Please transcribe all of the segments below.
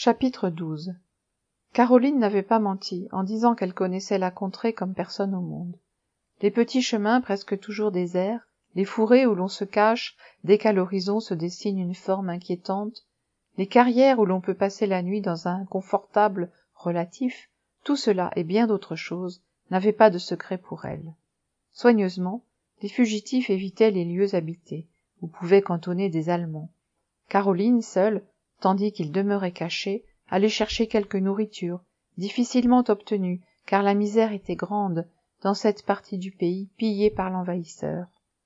Chapitre 12. Caroline n'avait pas menti en disant qu'elle connaissait la contrée comme personne au monde. Les petits chemins presque toujours déserts, les fourrés où l'on se cache dès qu'à l'horizon se dessine une forme inquiétante, les carrières où l'on peut passer la nuit dans un confortable relatif, tout cela et bien d'autres choses n'avaient pas de secret pour elle. Soigneusement, les fugitifs évitaient les lieux habités, où pouvaient cantonner des Allemands. Caroline, seule, tandis qu'ils demeuraient cachés, allait chercher quelque nourriture, difficilement obtenue, car la misère était grande dans cette partie du pays pillée par l'envahisseur.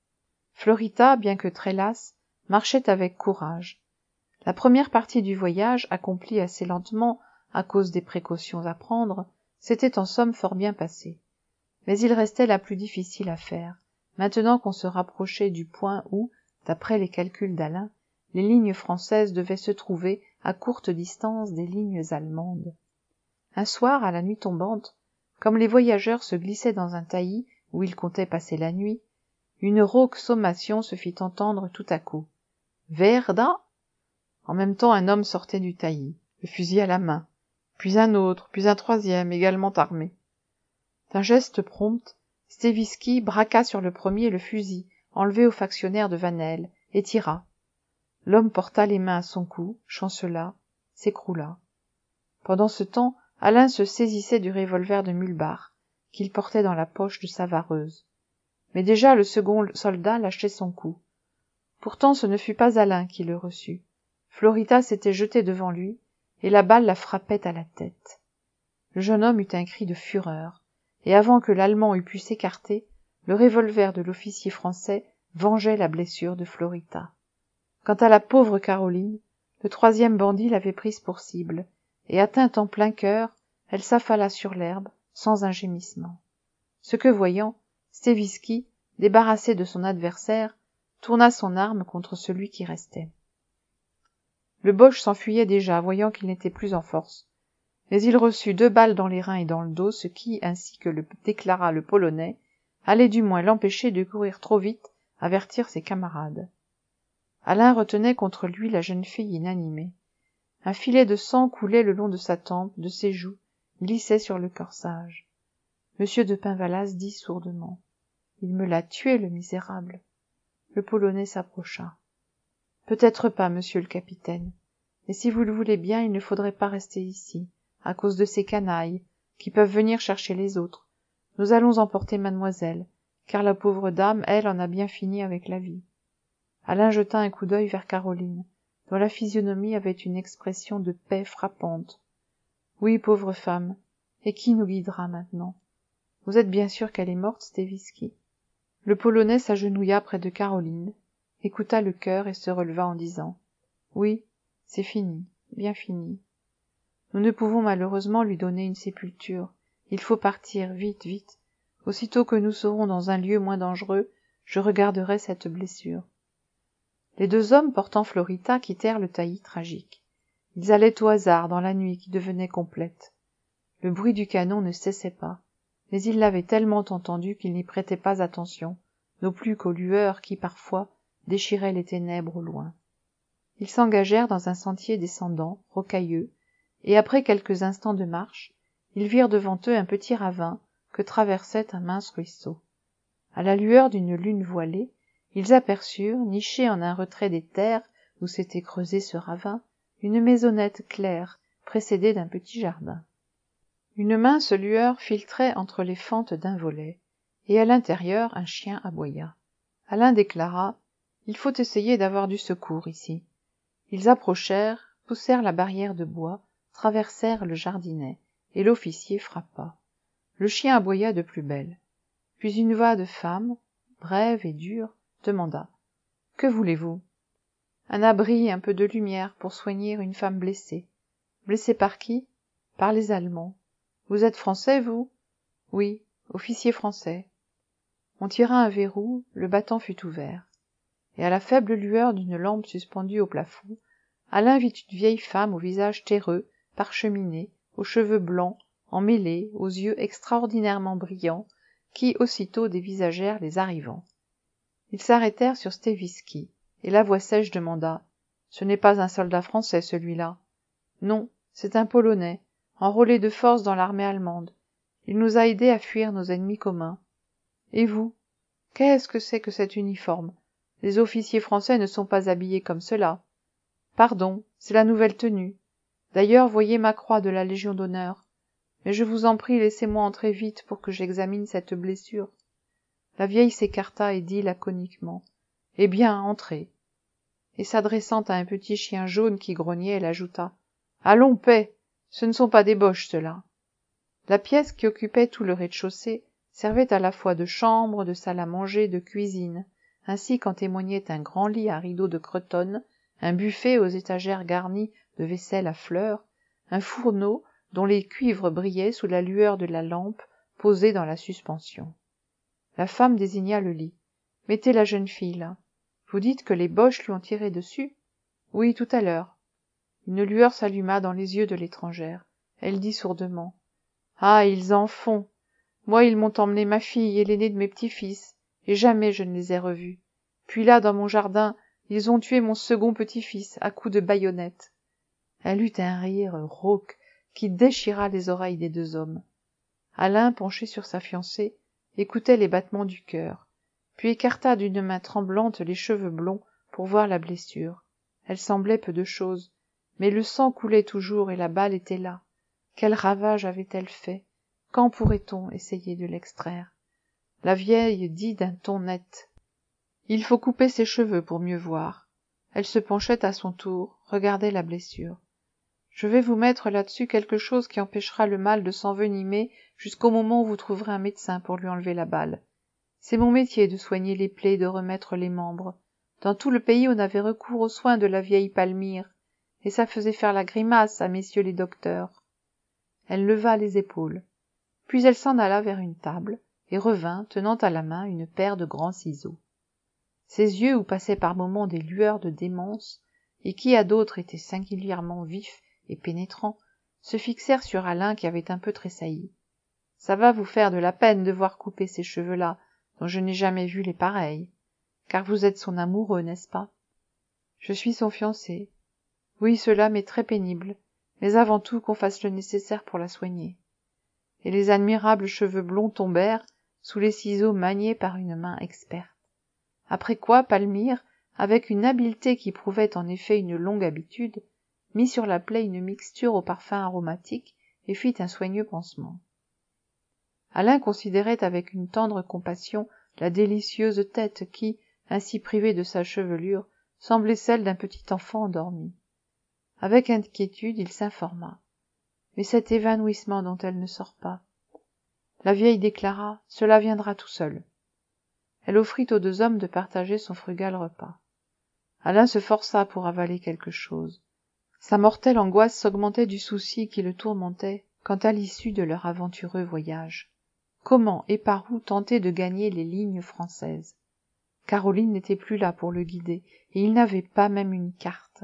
Florita, bien que très lasse, marchait avec courage. La première partie du voyage, accomplie assez lentement à cause des précautions à prendre, s'était en somme fort bien passée. Mais il restait la plus difficile à faire, maintenant qu'on se rapprochait du point où, d'après les calculs d'Alain, les lignes françaises devaient se trouver à courte distance des lignes allemandes. Un soir, à la nuit tombante, comme les voyageurs se glissaient dans un taillis où ils comptaient passer la nuit, une rauque sommation se fit entendre tout à coup. « Verda !» En même temps, un homme sortait du taillis, le fusil à la main, puis un autre, puis un troisième, également armé. D'un geste prompt, Stevitsky braqua sur le premier le fusil, enlevé au factionnaire de Vanel, et tira. L'homme porta les mains à son cou, chancela, s'écroula. Pendant ce temps, Alain se saisissait du revolver de Mulbar, qu'il portait dans la poche de sa vareuse. Mais déjà le second soldat lâchait son coup. Pourtant ce ne fut pas Alain qui le reçut. Florita s'était jetée devant lui, et la balle la frappait à la tête. Le jeune homme eut un cri de fureur, et avant que l'Allemand eût pu s'écarter, le revolver de l'officier français vengeait la blessure de Florita. Quant à la pauvre Caroline, le troisième bandit l'avait prise pour cible, et atteinte en plein cœur, elle s'affala sur l'herbe, sans un gémissement. Ce que voyant, Stevitsky, débarrassé de son adversaire, tourna son arme contre celui qui restait. Le Boche s'enfuyait déjà, voyant qu'il n'était plus en force. Mais il reçut 2 balles dans les reins et dans le dos, ce qui, ainsi que le déclara le Polonais, allait du moins l'empêcher de courir trop vite, avertir ses camarades. Alain retenait contre lui la jeune fille inanimée. Un filet de sang coulait le long de sa tempe, de ses joues, glissait sur le corsage. Monsieur de Pinvalas dit sourdement. « Il me l'a tué, le misérable. » Le Polonais s'approcha. « Peut-être pas, monsieur le capitaine. Mais si vous le voulez bien, il ne faudrait pas rester ici, à cause de ces canailles, qui peuvent venir chercher les autres. Nous allons emporter mademoiselle, car la pauvre dame, elle, en a bien fini avec la vie. » Alain jeta un coup d'œil vers Caroline, dont la physionomie avait une expression de paix frappante. « Oui, pauvre femme, et qui nous guidera maintenant? Vous êtes bien sûr qu'elle est morte, Stevitsky ?» Le Polonais s'agenouilla près de Caroline, écouta le cœur et se releva en disant « Oui, c'est fini, bien fini. Nous ne pouvons malheureusement lui donner une sépulture. Il faut partir, vite, vite. Aussitôt que nous serons dans un lieu moins dangereux, je regarderai cette blessure. » Les 2 hommes portant Florita quittèrent le taillis tragique. Ils allaient au hasard dans la nuit qui devenait complète. Le bruit du canon ne cessait pas, mais ils l'avaient tellement entendu qu'ils n'y prêtaient pas attention, non plus qu'aux lueurs qui, parfois, déchiraient les ténèbres au loin. Ils s'engagèrent dans un sentier descendant, rocailleux, et après quelques instants de marche, ils virent devant eux un petit ravin que traversait un mince ruisseau. À la lueur d'une lune voilée, ils aperçurent, nichée en un retrait des terres où s'était creusé ce ravin, une maisonnette claire, précédée d'un petit jardin. Une mince lueur filtrait entre les fentes d'un volet, et à l'intérieur un chien aboya. Alain déclara « Il faut essayer d'avoir du secours ici. » Ils approchèrent, poussèrent la barrière de bois, traversèrent le jardinet, et l'officier frappa. Le chien aboya de plus belle. Puis une voix de femme, brève et dure, demanda « Que voulez-vous » ? « Un abri, un peu de lumière pour soigner une femme blessée. »« Blessée par qui ?»« Par les Allemands. »« Vous êtes français, vous ?»« Oui, officier français. » On tira un verrou, le battant fut ouvert. Et à la faible lueur d'une lampe suspendue au plafond, Alain vit une vieille femme au visage terreux, parcheminé, aux cheveux blancs, emmêlés, aux yeux extraordinairement brillants, qui aussitôt dévisagèrent les arrivants. Ils s'arrêtèrent sur Stevitsky, et la voix sèche demanda « Ce n'est pas un soldat français, celui-là ?»« Non, C'est un Polonais, enrôlé de force dans l'armée allemande. Il nous a aidés à fuir nos ennemis communs. Et vous? Qu'est-ce que c'est que cet uniforme? Les officiers français ne sont pas habillés comme cela. Pardon, c'est la nouvelle tenue. D'ailleurs, voyez ma croix de la Légion d'honneur. Mais je vous en prie, laissez-moi entrer vite pour que j'examine cette blessure. La vieille s'écarta et dit laconiquement. Eh bien, entrez. Et s'adressant à un petit chien jaune qui grognait, elle ajouta. Allons, paix! Ce ne sont pas des boches, ceux-là. La pièce qui occupait tout le rez-de-chaussée servait à la fois de chambre, de salle à manger, de cuisine, ainsi qu'en témoignait un grand lit à rideaux de cretonne, un buffet aux étagères garnies de vaisselle à fleurs, un fourneau dont les cuivres brillaient sous la lueur de la lampe posée dans la suspension. La femme désigna le lit. « Mettez la jeune fille là. Vous dites que les boches lui ont tiré dessus ? » ?»« Oui, tout à l'heure. » Une lueur s'alluma dans les yeux de l'étrangère. Elle dit sourdement. « Ah, ils en font. Moi, ils m'ont emmené ma fille et l'aîné de mes petits-fils, et jamais je ne les ai revus. Puis là, dans mon jardin, ils ont tué mon second petit-fils à coups de baïonnette. » Elle eut un rire rauque qui déchira les oreilles des deux hommes. Alain, penché sur sa fiancée, écoutait les battements du cœur, puis écarta d'une main tremblante les cheveux blonds pour voir la blessure. Elle semblait peu de chose, mais le sang coulait toujours et la balle était là. Quel ravage avait-elle fait? Quand pourrait-on essayer de l'extraire? La vieille dit d'un ton net. Il faut couper ses cheveux pour mieux voir. Elle se penchait à son tour, regardait la blessure. Je vais vous mettre là-dessus quelque chose qui empêchera le mal de s'envenimer jusqu'au moment où vous trouverez un médecin pour lui enlever la balle. C'est mon métier de soigner les plaies et de remettre les membres. Dans tout le pays on avait recours aux soins de la vieille Palmyre, et ça faisait faire la grimace à messieurs les docteurs. Elle leva les épaules. Puis elle s'en alla vers une table, et revint, tenant à la main une paire de grands ciseaux. Ses yeux, où passaient par moments des lueurs de démence, et qui à d'autres étaient singulièrement vifs et pénétrants, se fixèrent sur Alain qui avait un peu tressailli. « Ça va vous faire de la peine de voir couper ces cheveux-là, dont je n'ai jamais vu les pareils. Car vous êtes son amoureux, n'est-ce pas ? » ?»« Je suis son fiancé. Oui, cela m'est très pénible, mais avant tout qu'on fasse le nécessaire pour la soigner. » Et les admirables cheveux blonds tombèrent sous les ciseaux maniés par une main experte. Après quoi Palmyre, avec une habileté qui prouvait en effet une longue habitude, mit sur la plaie une mixture au parfum aromatique et fit un soigneux pansement. Alain considérait avec une tendre compassion la délicieuse tête qui, ainsi privée de sa chevelure, semblait celle d'un petit enfant endormi. Avec inquiétude, il s'informa. Mais cet évanouissement dont elle ne sort pas. La vieille déclara, cela viendra tout seul. Elle offrit aux deux hommes de partager son frugal repas. Alain se força pour avaler quelque chose. Sa mortelle angoisse s'augmentait du souci qui le tourmentait quant à l'issue de leur aventureux voyage. Comment et par où tenter de gagner les lignes françaises? Caroline n'était plus là pour le guider, et il n'avait pas même une carte.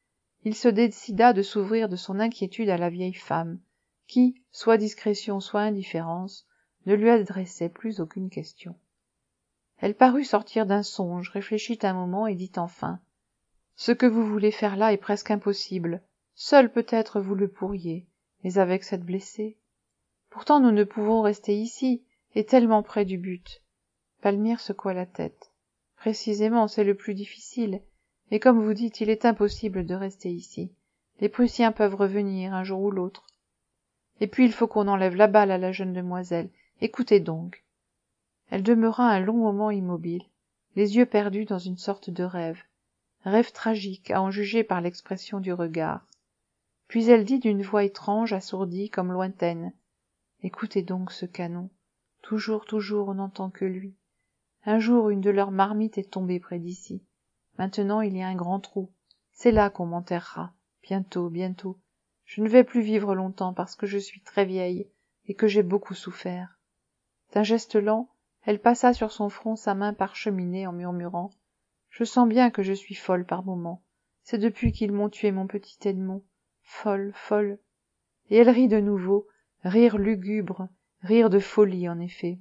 Il se décida de s'ouvrir de son inquiétude à la vieille femme, qui, soit discrétion, soit indifférence, ne lui adressait plus aucune question. Elle parut sortir d'un songe, réfléchit un moment et dit enfin « Ce que vous voulez faire là est presque impossible. Seul peut-être vous le pourriez, mais avec cette blessée. Pourtant nous ne pouvons rester ici, et tellement près du but. » Palmyre secoua la tête. « Précisément, c'est le plus difficile. Mais comme vous dites, il est impossible de rester ici. Les Prussiens peuvent revenir un jour ou l'autre. Et puis il faut qu'on enlève la balle à la jeune demoiselle. Écoutez donc. » Elle demeura un long moment immobile, les yeux perdus dans une sorte de rêve tragique à en juger par l'expression du regard. Puis elle dit d'une voix étrange, assourdie, comme lointaine. « Écoutez donc ce canon. Toujours, toujours, on n'entend que lui. Un jour, une de leurs marmites est tombée près d'ici. Maintenant, il y a un grand trou. C'est là qu'on m'enterrera. Bientôt, bientôt. Je ne vais plus vivre longtemps parce que je suis très vieille et que j'ai beaucoup souffert. » D'un geste lent, elle passa sur son front sa main parcheminée en murmurant « Je sens bien que je suis folle par moments. C'est depuis qu'ils m'ont tué mon petit Edmond. Folle, folle. » Et elle rit de nouveau, rire lugubre, rire de folie en effet.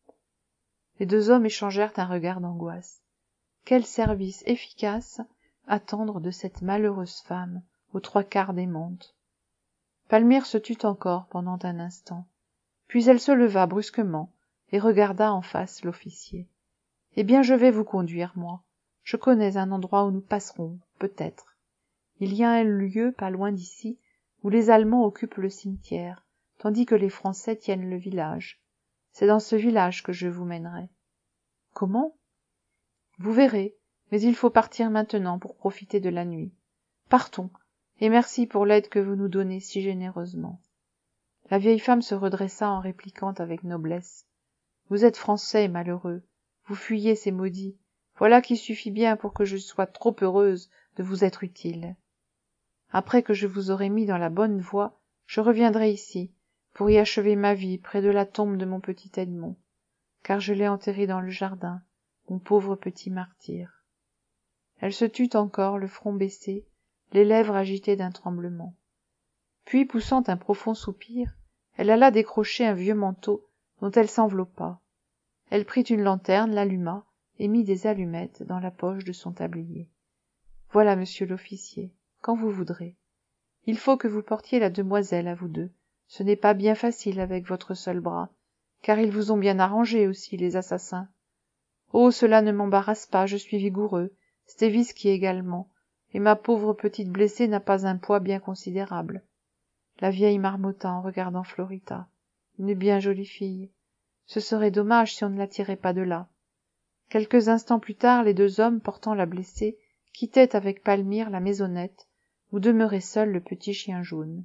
Les deux hommes échangèrent un regard d'angoisse. Quel service efficace attendre de cette malheureuse femme aux trois quarts démente? Palmyre se tut encore pendant un instant. Puis elle se leva brusquement et regarda en face l'officier. « Eh bien, je vais vous conduire, moi. Je connais un endroit où nous passerons, peut-être. Il y a un lieu pas loin d'ici où les Allemands occupent le cimetière, tandis que les Français tiennent le village. C'est dans ce village que je vous mènerai. » « Comment ? » ?»« Vous verrez, mais il faut partir maintenant pour profiter de la nuit. Partons, et merci pour l'aide que vous nous donnez si généreusement. » La vieille femme se redressa en répliquant avec noblesse. « Vous êtes Français, malheureux. Vous fuyez ces maudits. Voilà qui suffit bien pour que je sois trop heureuse de vous être utile. Après que je vous aurai mis dans la bonne voie, je reviendrai ici, pour y achever ma vie près de la tombe de mon petit Edmond, car je l'ai enterré dans le jardin, mon pauvre petit martyr. » Elle se tut encore, le front baissé, les lèvres agitées d'un tremblement. Puis, poussant un profond soupir, elle alla décrocher un vieux manteau dont elle s'enveloppa. Elle prit une lanterne, l'alluma et mit des allumettes dans la poche de son tablier. « Voilà, monsieur l'officier, quand vous voudrez. Il faut que vous portiez la demoiselle à vous deux. Ce n'est pas bien facile avec votre seul bras, car ils vous ont bien arrangé aussi, les assassins. Oh, cela ne m'embarrasse pas, je suis vigoureux, Stevitsky également, et ma pauvre petite blessée n'a pas un poids bien considérable. » La vieille marmotta en regardant Florita. Une bien jolie fille. Ce serait dommage si on ne la tirait pas de là. Quelques instants plus tard, les deux hommes portant la blessée quittaient avec Palmyre la maisonnette où demeurait seul le petit chien jaune.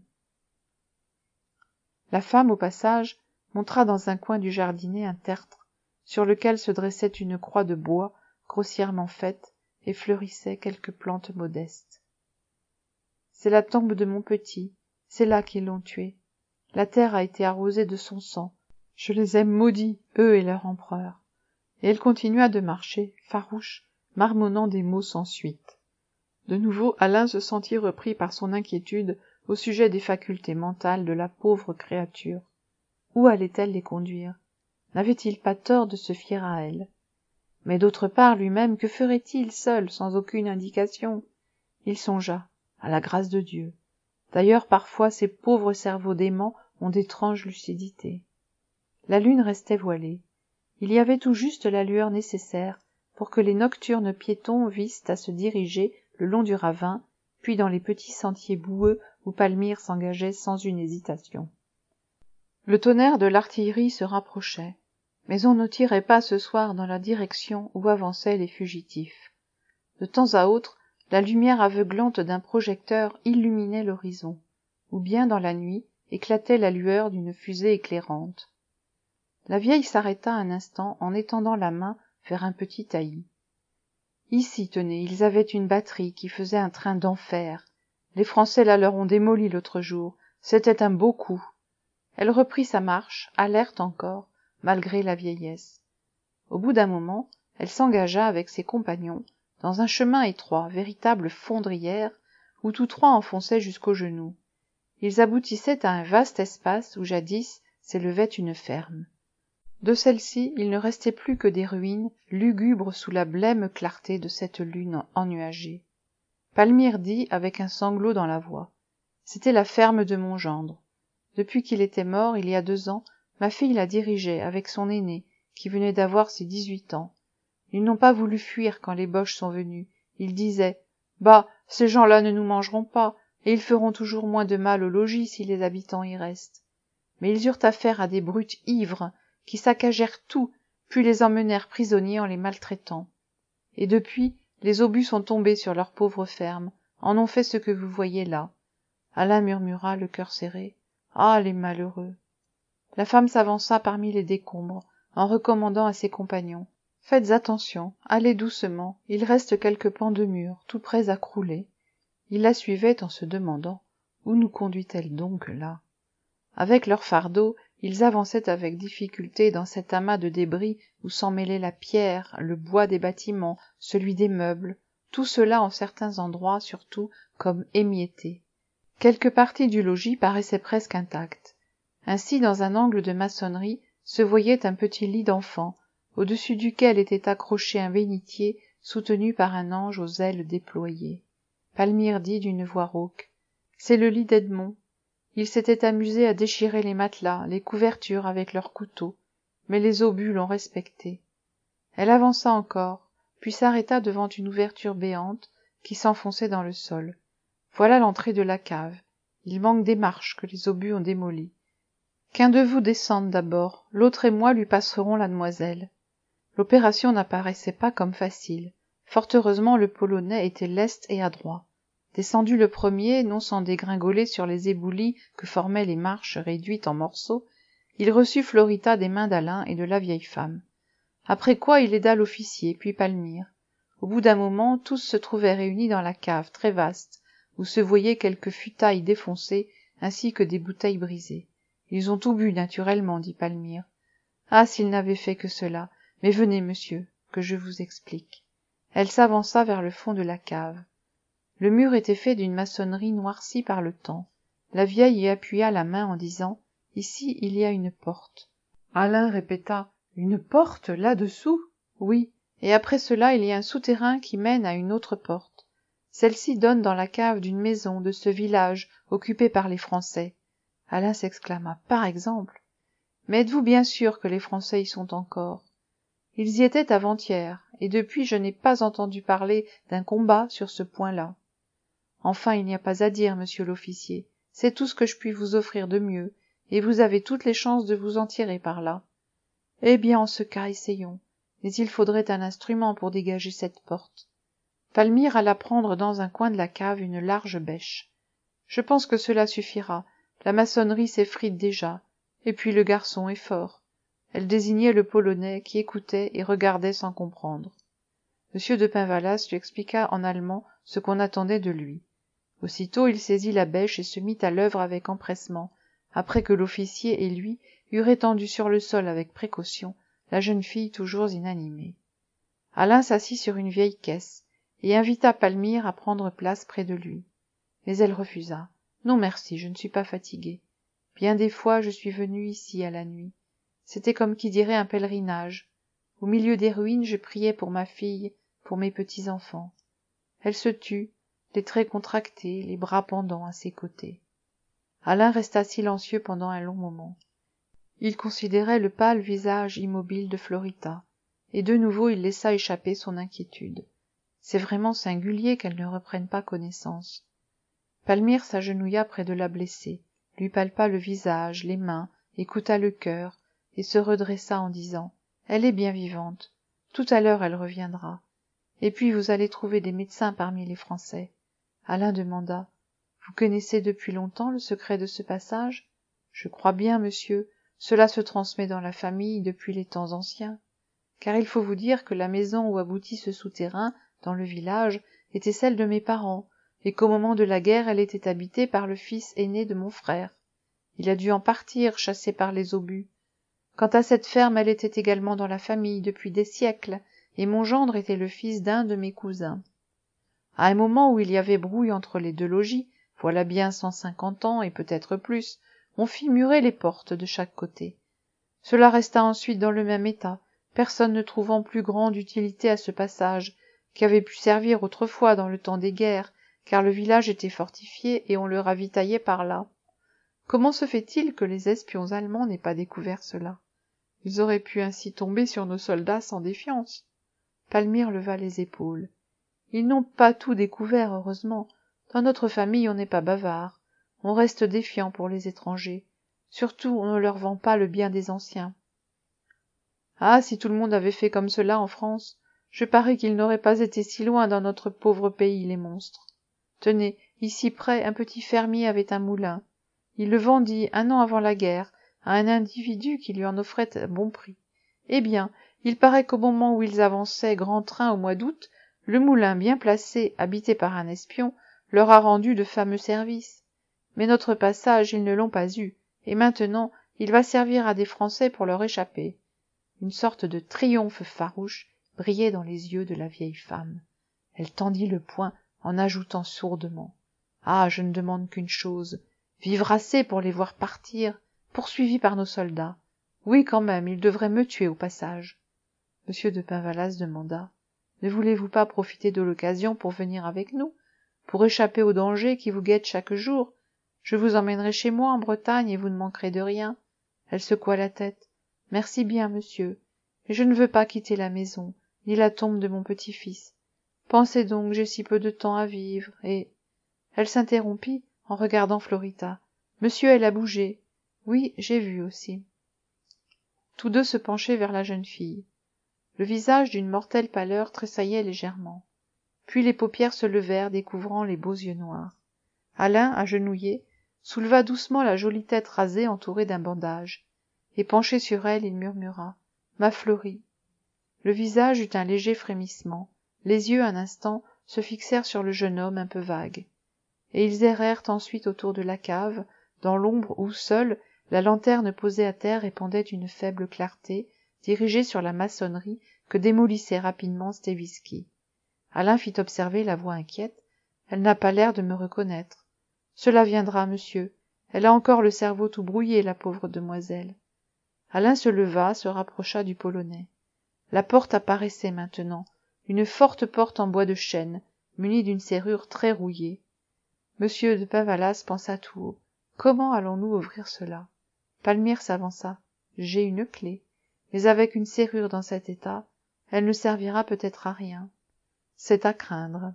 La femme, au passage, montra dans un coin du jardinet un tertre sur lequel se dressait une croix de bois grossièrement faite et fleurissaient quelques plantes modestes. « C'est la tombe de mon petit, c'est là qu'ils l'ont tué. La terre a été arrosée de son sang. Je les ai maudits, eux et leur empereur. » Et elle continua de marcher, farouche, marmonnant des mots sans suite. De nouveau, Alain se sentit repris par son inquiétude au sujet des facultés mentales de la pauvre créature. Où allait-elle les conduire? N'avait-il pas tort de se fier à elle? Mais d'autre part, lui-même, que ferait-il seul, sans aucune indication? Il songea, à la grâce de Dieu. D'ailleurs, parfois, ces pauvres cerveaux d'aimants ont d'étranges lucidités. La lune restait voilée. Il y avait tout juste la lueur nécessaire pour que les nocturnes piétons vissent à se diriger le long du ravin, puis dans les petits sentiers boueux où Palmyre s'engageait sans une hésitation. Le tonnerre de l'artillerie se rapprochait, mais on ne tirait pas ce soir dans la direction où avançaient les fugitifs. De temps à autre, la lumière aveuglante d'un projecteur illuminait l'horizon, ou bien dans la nuit éclatait la lueur d'une fusée éclairante. La vieille s'arrêta un instant en étendant la main vers un petit taillis. Ici, tenez, ils avaient une batterie qui faisait un train d'enfer. Les Français la leur ont démolie l'autre jour. C'était un beau coup. Elle reprit sa marche, alerte encore, malgré la vieillesse. Au bout d'un moment, elle s'engagea avec ses compagnons dans un chemin étroit, véritable fondrière, où tous trois enfonçaient jusqu'aux genoux. Ils aboutissaient à un vaste espace où jadis s'élevait une ferme. De celle-ci, il ne restait plus que des ruines, lugubres sous la blême clarté de cette lune ennuagée. Palmyre dit, avec un sanglot dans la voix, « C'était la ferme de mon gendre. Depuis qu'il était mort, il y a 2 ans, ma fille la dirigeait avec son aîné, qui venait d'avoir ses 18 ans. Ils n'ont pas voulu fuir quand les Boches sont venus. Ils disaient, « Bah, ces gens-là ne nous mangeront pas, et ils feront toujours moins de mal au logis si les habitants y restent. » Mais ils eurent affaire à des brutes ivres, qui saccagèrent tout, puis les emmenèrent prisonniers en les maltraitant. Et depuis, les obus sont tombés sur leur pauvre ferme, en ont fait ce que vous voyez là. Alain murmura, le cœur serré. Ah, les malheureux! La femme s'avança parmi les décombres, en recommandant à ses compagnons. Faites attention, allez doucement, il reste quelques pans de mur, tout prêts à crouler. Ils la suivaient en se demandant, où nous conduit-elle donc là? Avec leur fardeau, ils avançaient avec difficulté dans cet amas de débris où s'en mêlaient la pierre, le bois des bâtiments, celui des meubles, tout cela en certains endroits surtout comme émietté. Quelques parties du logis paraissaient presque intactes. Ainsi, dans un angle de maçonnerie, se voyait un petit lit d'enfant, au-dessus duquel était accroché un bénitier soutenu par un ange aux ailes déployées. Palmyre dit d'une voix rauque, « C'est le lit d'Edmond. Ils s'étaient amusés à déchirer les matelas, les couvertures avec leurs couteaux, mais les obus l'ont respecté. Elle avança encore, puis s'arrêta devant une ouverture béante qui s'enfonçait dans le sol. Voilà l'entrée de la cave. Il manque des marches que les obus ont démolies. Qu'un de vous descende d'abord, l'autre et moi lui passerons la demoiselle. L'opération n'apparaissait pas comme facile. Fort heureusement, le Polonais était leste et adroit. Descendu le premier, non sans dégringoler sur les éboulis que formaient les marches réduites en morceaux, il reçut Florita des mains d'Alain et de la vieille femme. Après quoi il aida l'officier, puis Palmyre. Au bout d'un moment, tous se trouvaient réunis dans la cave, très vaste, où se voyaient quelques futailles défoncées, ainsi que des bouteilles brisées. Ils ont tout bu, naturellement, dit Palmyre. Ah, s'ils n'avaient fait que cela. Mais venez, monsieur, que je vous explique. Elle s'avança vers le fond de la cave. Le mur était fait d'une maçonnerie noircie par le temps. La vieille y appuya la main en disant « Ici, il y a une porte. » Alain répéta « Une porte, là-dessous ?»« Oui, et après cela, il y a un souterrain qui mène à une autre porte. Celle-ci donne dans la cave d'une maison de ce village occupé par les Français. » Alain s'exclama « Par exemple !»« Mais êtes-vous bien sûr que les Français y sont encore ?» Ils y étaient avant-hier, et depuis je n'ai pas entendu parler d'un combat sur ce point-là. Enfin, il n'y a pas à dire, monsieur l'officier, c'est tout ce que je puis vous offrir de mieux, et vous avez toutes les chances de vous en tirer par là. Eh bien, en ce cas, essayons, mais il faudrait un instrument pour dégager cette porte. Palmyre alla prendre dans un coin de la cave une large bêche. Je pense que cela suffira, la maçonnerie s'effrite déjà, et puis le garçon est fort. Elle désignait le Polonais qui écoutait et regardait sans comprendre. M. de Pinvalas lui expliqua en allemand ce qu'on attendait de lui. Aussitôt il saisit la bêche et se mit à l'œuvre avec empressement, après que l'officier et lui eurent étendu sur le sol avec précaution la jeune fille toujours inanimée. Alain s'assit sur une vieille caisse et invita Palmyre à prendre place près de lui. Mais elle refusa. « Non merci, je ne suis pas fatiguée. Bien des fois je suis venue ici à la nuit. C'était comme qui dirait un pèlerinage. Au milieu des ruines, je priais pour ma fille, pour mes petits-enfants. » Elle se tut, les traits contractés, les bras pendants à ses côtés. Alain resta silencieux pendant un long moment. Il considérait le pâle visage immobile de Florita, et de nouveau il laissa échapper son inquiétude. C'est vraiment singulier qu'elle ne reprenne pas connaissance. Palmyre s'agenouilla près de la blessée, lui palpa le visage, les mains, écouta le cœur, et se redressa en disant « Elle est bien vivante. Tout à l'heure elle reviendra. Et puis vous allez trouver des médecins parmi les Français. » Alain demanda « Vous connaissez depuis longtemps le secret de ce passage ?»« Je crois bien, monsieur. Cela se transmet dans la famille depuis les temps anciens. Car il faut vous dire que la maison où aboutit ce souterrain, dans le village, était celle de mes parents, et qu'au moment de la guerre elle était habitée par le fils aîné de mon frère. Il a dû en partir, chassé par les obus. Quant à cette ferme, elle était également dans la famille depuis des siècles, et mon gendre était le fils d'un de mes cousins. À un moment où il y avait brouille entre les deux logis, voilà bien 150 ans et peut-être plus, on fit murer les portes de chaque côté. Cela resta ensuite dans le même état, personne ne trouvant plus grande utilité à ce passage, qui avait pu servir autrefois dans le temps des guerres, car le village était fortifié et on le ravitaillait par là. Comment se fait-il que les espions allemands n'aient pas découvert cela? Ils auraient pu ainsi tomber sur nos soldats sans défiance. Palmyre leva les épaules. Ils n'ont pas tout découvert, heureusement. Dans notre famille, on n'est pas bavard. On reste défiant pour les étrangers. Surtout, on ne leur vend pas le bien des anciens. Ah, si tout le monde avait fait comme cela en France, je parie qu'ils n'auraient pas été si loin dans notre pauvre pays, les monstres. Tenez, ici près, un petit fermier avait un moulin. Il le vendit, 1 an avant la guerre, à un individu qui lui en offrait un bon prix. Eh bien, il paraît qu'au moment où ils avançaient grand train au mois d'août, le moulin bien placé, habité par un espion, leur a rendu de fameux services. Mais notre passage, ils ne l'ont pas eu, et maintenant, il va servir à des Français pour leur échapper. Une sorte de triomphe farouche brillait dans les yeux de la vieille femme. Elle tendit le poing en ajoutant sourdement. Ah, je ne demande qu'une chose, vivre assez pour les voir partir, poursuivis par nos soldats. Oui, quand même, ils devraient me tuer au passage. M. de Pinvalas demanda. Ne voulez-vous pas profiter de l'occasion pour venir avec nous, pour échapper aux dangers qui vous guettent chaque jour? Je vous emmènerai chez moi en Bretagne et vous ne manquerez de rien. Elle secoua la tête. Merci bien, monsieur, mais je ne veux pas quitter la maison, ni la tombe de mon petit-fils. Pensez donc, j'ai si peu de temps à vivre, et... Elle s'interrompit en regardant Florita. Monsieur, elle a bougé. Oui, j'ai vu aussi. Tous deux se penchaient vers la jeune fille. Le visage d'une mortelle pâleur tressaillait légèrement. Puis les paupières se levèrent, découvrant les beaux yeux noirs. Alain, agenouillé, souleva doucement la jolie tête rasée entourée d'un bandage, et penché sur elle, il murmura « Ma Florie ». Le visage eut un léger frémissement, les yeux, un instant, se fixèrent sur le jeune homme un peu vague. Et ils errèrent ensuite autour de la cave, dans l'ombre où, seule, la lanterne posée à terre répandait une faible clarté, dirigée sur la maçonnerie que démolissait rapidement Stevitsky. Alain fit observer la voix inquiète. « Elle n'a pas l'air de me reconnaître. Cela viendra, monsieur. Elle a encore le cerveau tout brouillé, la pauvre demoiselle. » Alain se leva, se rapprocha du Polonais. La porte apparaissait maintenant, une forte porte en bois de chêne, munie d'une serrure très rouillée. Monsieur de Pinvalas pensa tout haut. Comment allons-nous ouvrir cela? Palmyre s'avança. J'ai une clé, mais avec une serrure dans cet état, elle ne servira peut-être à rien. C'est à craindre.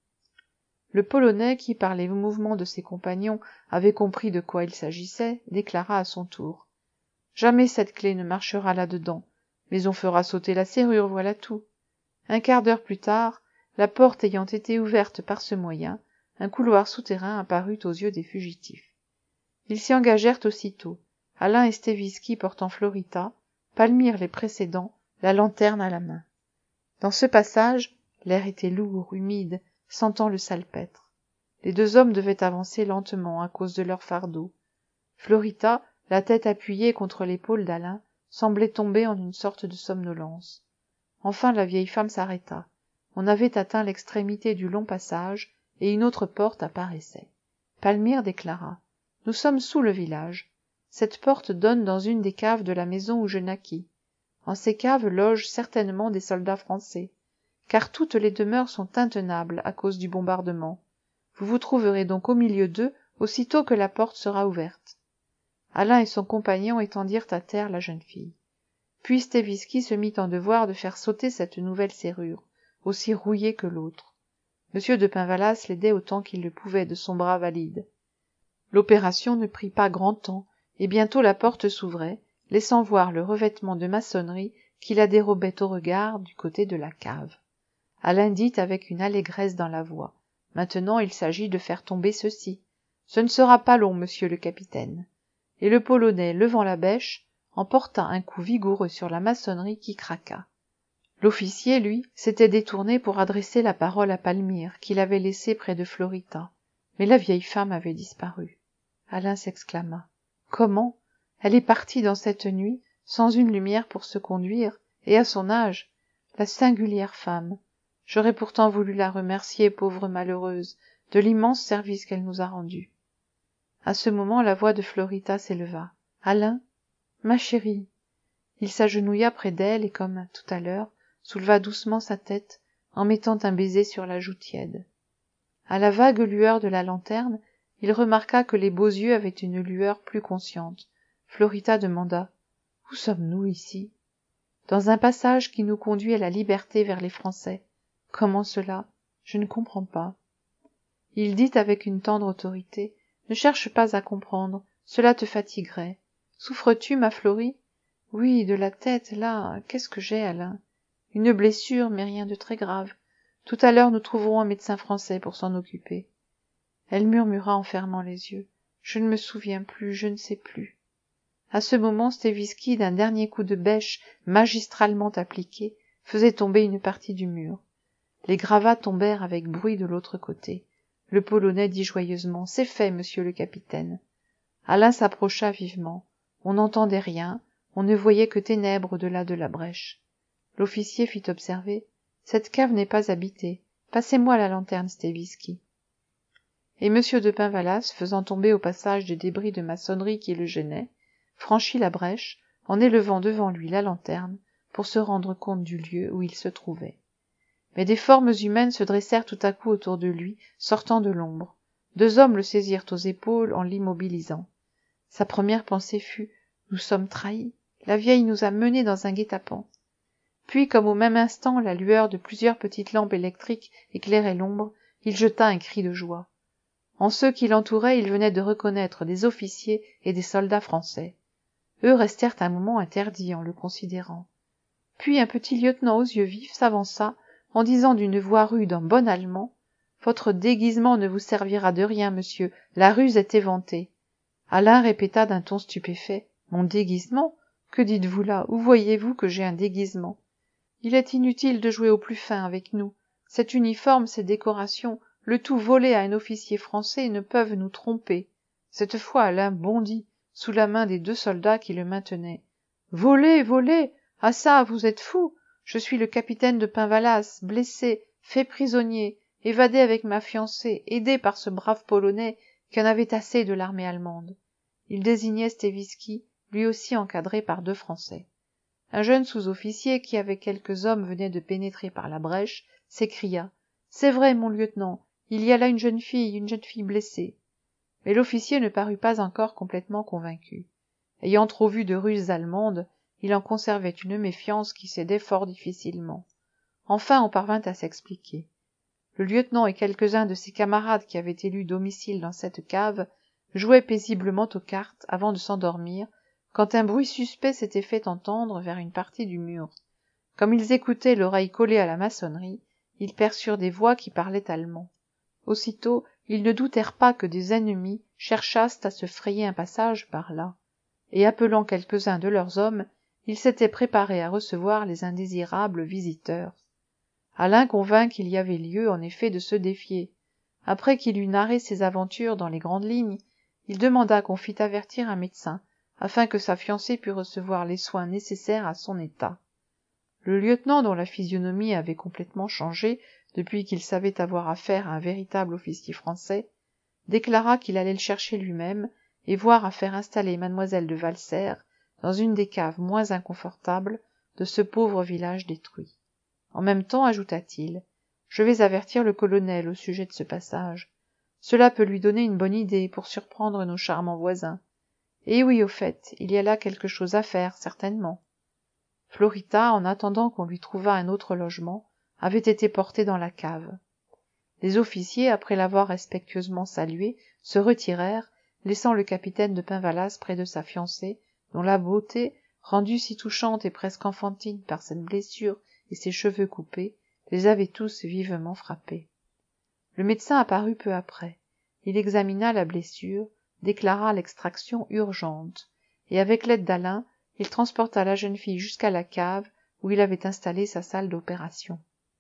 Le Polonais, qui par les mouvements de ses compagnons avait compris de quoi il s'agissait, déclara à son tour. Jamais cette clé ne marchera là-dedans, mais on fera sauter la serrure, voilà tout. Un quart d'heure plus tard, la porte ayant été ouverte par ce moyen, un couloir souterrain apparut aux yeux des fugitifs. Ils s'y engagèrent aussitôt, Alain et Stevitsky portant Florita, Palmyre les précédant, la lanterne à la main. Dans ce passage, l'air était lourd, humide, sentant le salpêtre. Les deux hommes devaient avancer lentement à cause de leur fardeau. Florita, la tête appuyée contre l'épaule d'Alain, semblait tomber en une sorte de somnolence. Enfin la vieille femme s'arrêta. On avait atteint l'extrémité du long passage, et une autre porte apparaissait. Palmyre déclara. « Nous sommes sous le village. Cette porte donne dans une des caves de la maison où je naquis. En ces caves logent certainement des soldats français, car toutes les demeures sont intenables à cause du bombardement. Vous vous trouverez donc au milieu d'eux aussitôt que la porte sera ouverte. » Alain et son compagnon étendirent à terre la jeune fille. Puis Stevitsky se mit en devoir de faire sauter cette nouvelle serrure, aussi rouillée que l'autre. M. de Pinvalas l'aidait autant qu'il le pouvait de son bras valide. L'opération ne prit pas grand temps, et bientôt la porte s'ouvrait, laissant voir le revêtement de maçonnerie qui la dérobait au regard du côté de la cave. Alain dit avec une allégresse dans la voix. « Maintenant il s'agit de faire tomber ceci. Ce ne sera pas long, monsieur le capitaine. » Et le Polonais, levant la bêche, en porta un coup vigoureux sur la maçonnerie qui craqua. L'officier, lui, s'était détourné pour adresser la parole à Palmyre, qu'il avait laissée près de Florita. Mais la vieille femme avait disparu. Alain s'exclama. « Comment? Elle est partie dans cette nuit, sans une lumière pour se conduire, et à son âge. La singulière femme. J'aurais pourtant voulu la remercier, pauvre malheureuse, de l'immense service qu'elle nous a rendu. » À ce moment, la voix de Florita s'éleva. « Alain? Ma chérie !» Il s'agenouilla près d'elle et, comme tout à l'heure, souleva doucement sa tête en mettant un baiser sur la joue tiède. À la vague lueur de la lanterne, il remarqua que les beaux yeux avaient une lueur plus consciente. Florita demanda « Où sommes-nous ici ?»« Dans un passage qui nous conduit à la liberté vers les Français. »« Comment cela? Je ne comprends pas. » Il dit avec une tendre autorité « Ne cherche pas à comprendre, cela te fatiguerait. Souffres-tu, ma Florie? » « Oui, de la tête, là, qu'est-ce que j'ai, Alain? Une blessure, mais rien de très grave. Tout à l'heure nous trouverons un médecin français pour s'en occuper. » Elle murmura en fermant les yeux. « Je ne me souviens plus, je ne sais plus. » À ce moment, Stevitsky, d'un dernier coup de bêche magistralement appliqué, faisait tomber une partie du mur. Les gravats tombèrent avec bruit de l'autre côté. Le Polonais dit joyeusement « C'est fait, monsieur le capitaine. » Alain s'approcha vivement. On n'entendait rien, on ne voyait que ténèbres au-delà de la brèche. L'officier fit observer « Cette cave n'est pas habitée. Passez-moi la lanterne, Stevitsky. » Et M. de Pinvalas, faisant tomber au passage des débris de maçonnerie qui le gênaient, franchit la brèche en élevant devant lui la lanterne pour se rendre compte du lieu où il se trouvait. Mais des formes humaines se dressèrent tout à coup autour de lui, sortant de l'ombre. 2 hommes le saisirent aux épaules en l'immobilisant. Sa première pensée fut « Nous sommes trahis, la vieille nous a menés dans un guet-apens ». Puis, comme au même instant, la lueur de plusieurs petites lampes électriques éclairait l'ombre, il jeta un cri de joie. En ceux qui l'entouraient, il venait de reconnaître des officiers et des soldats français. Eux restèrent un moment interdits en le considérant. Puis un petit lieutenant aux yeux vifs s'avança, en disant d'une voix rude en bon allemand « Votre déguisement ne vous servira de rien, monsieur, la ruse est éventée. » Alain répéta d'un ton stupéfait « Mon déguisement ? Que dites-vous là ? Où voyez-vous que j'ai un déguisement ? Il est inutile de jouer au plus fin avec nous. Cet uniforme, ces décorations, le tout volé à un officier français ne peuvent nous tromper. » Cette fois Alain bondit sous la main des 2 soldats qui le maintenaient. « Volé, volé ! Ah ça, vous êtes fous ! Je suis le capitaine de Pinvalas, blessé, fait prisonnier, évadé avec ma fiancée, aidé par ce brave Polonais qui en avait assez de l'armée allemande. » Il désignait Stavisky, lui aussi encadré par 2 Français. Un jeune sous-officier qui, avec quelques hommes, venait de pénétrer par la brèche, s'écria « C'est vrai, mon lieutenant, il y a là une jeune fille blessée. » Mais l'officier ne parut pas encore complètement convaincu. Ayant trop vu de ruses allemandes, il en conservait une méfiance qui cédait fort difficilement. Enfin on parvint à s'expliquer. Le lieutenant et quelques-uns de ses camarades qui avaient élu domicile dans cette cave jouaient paisiblement aux cartes avant de s'endormir, quand un bruit suspect s'était fait entendre vers une partie du mur. Comme ils écoutaient l'oreille collée à la maçonnerie, ils perçurent des voix qui parlaient allemand. Aussitôt, ils ne doutèrent pas que des ennemis cherchassent à se frayer un passage par là, et appelant quelques-uns de leurs hommes, ils s'étaient préparés à recevoir les indésirables visiteurs. Alain convint qu'il y avait lieu, en effet, de se défier. Après qu'il eut narré ses aventures dans les grandes lignes, il demanda qu'on fît avertir un médecin, afin que sa fiancée pût recevoir les soins nécessaires à son état. Le lieutenant, dont la physionomie avait complètement changé depuis qu'il savait avoir affaire à un véritable officier français, déclara qu'il allait le chercher lui-même et voir à faire installer mademoiselle de Valserres dans une des caves moins inconfortables de ce pauvre village détruit. En même temps, ajouta-t-il, je vais avertir le colonel au sujet de ce passage. Cela peut lui donner une bonne idée pour surprendre nos charmants voisins. Et oui, au fait, il y a là quelque chose à faire, certainement. Florita, en attendant qu'on lui trouvât un autre logement, avait été portée dans la cave. Les officiers, après l'avoir respectueusement salué, se retirèrent, laissant le capitaine de Pinvalas près de sa fiancée, dont la beauté, rendue si touchante et presque enfantine par cette blessure et ses cheveux coupés, les avait tous vivement frappés. Le médecin apparut peu après. Il examina la blessure, déclara l'extraction urgente, et avec l'aide d'Alain, il transporta la jeune fille jusqu'à la cave où il avait installé sa salle d'opération.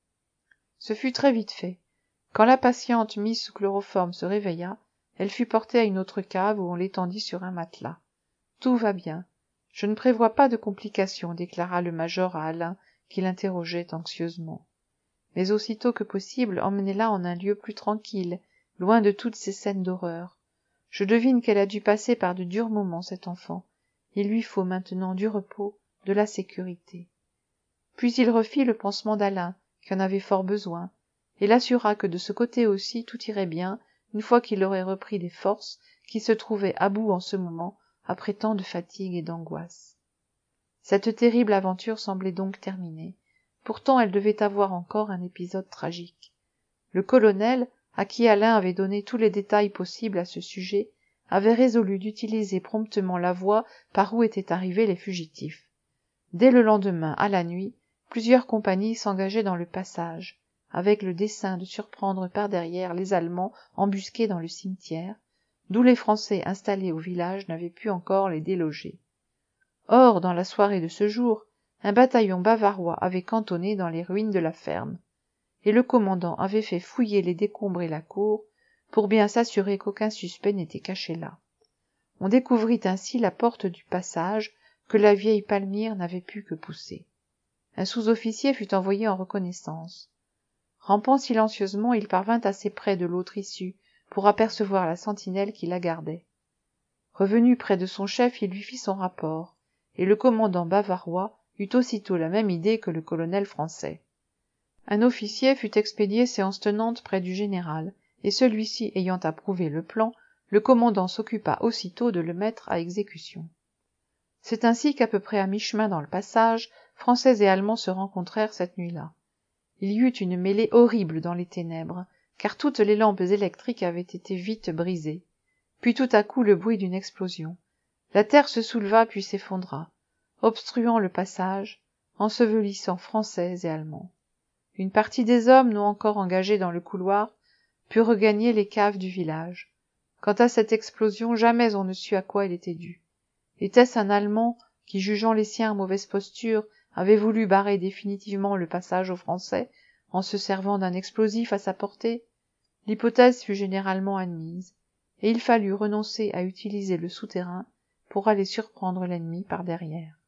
Ce fut très vite fait. Quand la patiente mise sous chloroforme se réveilla, elle fut portée à une autre cave où on l'étendit sur un matelas. « Tout va bien. Je ne prévois pas de complications, » déclara le major à Alain, qui l'interrogeait anxieusement. « Mais aussitôt que possible, emmenez-la en un lieu plus tranquille, loin de toutes ces scènes d'horreur. Je devine qu'elle a dû passer par de durs moments, cette enfant. Il lui faut maintenant du repos, de la sécurité. » Puis il refit le pansement d'Alain, qui en avait fort besoin, et l'assura que de ce côté aussi tout irait bien, une fois qu'il aurait repris des forces qui se trouvaient à bout en ce moment, après tant de fatigue et d'angoisse. Cette terrible aventure semblait donc terminée. Pourtant elle devait avoir encore un épisode tragique. Le colonel, à qui Alain avait donné tous les détails possibles à ce sujet, avait résolu d'utiliser promptement la voie par où étaient arrivés les fugitifs. Dès le lendemain, à la nuit, plusieurs compagnies s'engageaient dans le passage, avec le dessein de surprendre par derrière les Allemands embusqués dans le cimetière, d'où les Français installés au village n'avaient pu encore les déloger. Or, dans la soirée de ce jour, un bataillon bavarois avait cantonné dans les ruines de la ferme, et le commandant avait fait fouiller les décombres et la cour, pour bien s'assurer qu'aucun suspect n'était caché là. On découvrit ainsi la porte du passage que la vieille Palmyre n'avait pu que pousser. Un sous-officier fut envoyé en reconnaissance. Rampant silencieusement, il parvint assez près de l'autre issue pour apercevoir la sentinelle qui la gardait. Revenu près de son chef, il lui fit son rapport, et le commandant bavarois eut aussitôt la même idée que le colonel français. Un officier fut expédié séance tenante près du général, et celui-ci ayant approuvé le plan, le commandant s'occupa aussitôt de le mettre à exécution. C'est ainsi qu'à peu près à mi-chemin dans le passage, Français et Allemands se rencontrèrent cette nuit-là. Il y eut une mêlée horrible dans les ténèbres, car toutes les lampes électriques avaient été vite brisées. Puis tout à coup le bruit d'une explosion. La terre se souleva puis s'effondra, obstruant le passage, ensevelissant Français et Allemands. Une partie des hommes, non encore engagés dans le couloir, put regagner les caves du village. Quant à cette explosion, jamais on ne sut à quoi elle était due. Était-ce un Allemand qui, jugeant les siens en mauvaise posture, avait voulu barrer définitivement le passage aux Français en se servant d'un explosif à sa portée? L'hypothèse fut généralement admise, et il fallut renoncer à utiliser le souterrain pour aller surprendre l'ennemi par derrière.